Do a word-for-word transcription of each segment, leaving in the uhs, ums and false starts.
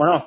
Bueno,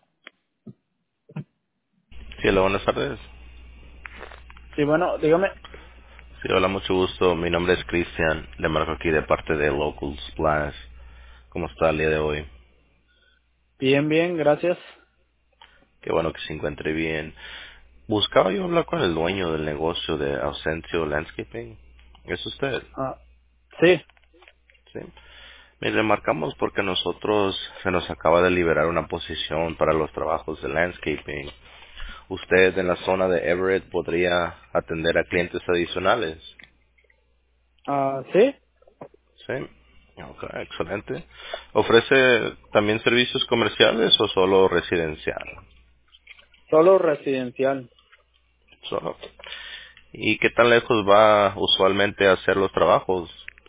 Sí, hola, buenas tardes. sí, bueno, dígame. Sí, hola, mucho gusto. Mi nombre es Cristian. Le marco aquí de parte de Local Splash. ¿Cómo está el día de hoy? Bien, bien, gracias. Qué bueno que se encuentre bien. Buscaba yo hablar con el dueño del negocio de Ausencio Landscaping. ¿Es usted? Ah, sí. Sí. Mire, le marcamos porque nosotros se nos acaba de liberar una posición para los trabajos de landscaping. Usted en la zona de Everett podría atender a clientes adicionales. Ah, sí. Sí. Ok, excelente. ¿Ofrece también servicios comerciales o solo residencial? Solo residencial. Solo. ¿Y qué tan lejos va usualmente a hacer los trabajos?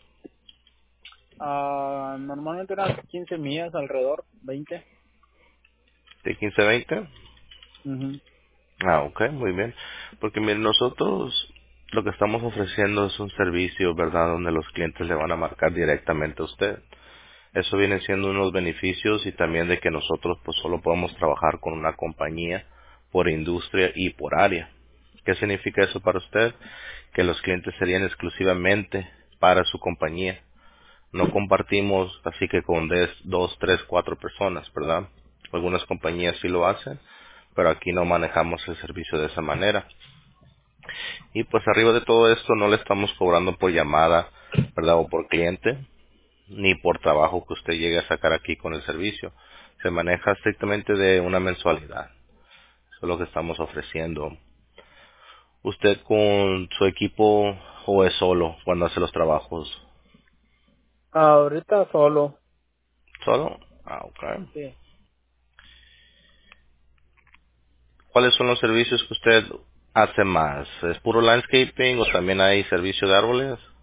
Ah, normalmente unas quince millas alrededor, veinte. ¿De quince a veinte? Ujú. Ah, ok, muy bien. Porque miren, nosotros lo que estamos ofreciendo es un servicio, ¿verdad? Donde los clientes le van a marcar directamente a usted. Eso viene siendo unos beneficios y también de que nosotros pues solo podemos trabajar con una compañía por industria y por área. ¿Qué significa eso para usted? Que los clientes serían exclusivamente para su compañía. No compartimos así que con des- dos, tres, cuatro personas, ¿verdad? Algunas compañías sí lo hacen, pero aquí no manejamos el servicio de esa manera. Y pues arriba de todo esto no le estamos cobrando por llamada, ¿verdad? O por cliente, ni por trabajo que usted llegue a sacar aquí con el servicio. Se maneja estrictamente de una mensualidad. Eso es lo que estamos ofreciendo. ¿Usted con su equipo o es solo cuando hace los trabajos? Ah, ahorita solo. ¿Solo? Ah, ok. Sí. ¿Cuáles son los servicios que usted hace más? ¿Es puro landscaping o también hay servicio de árboles?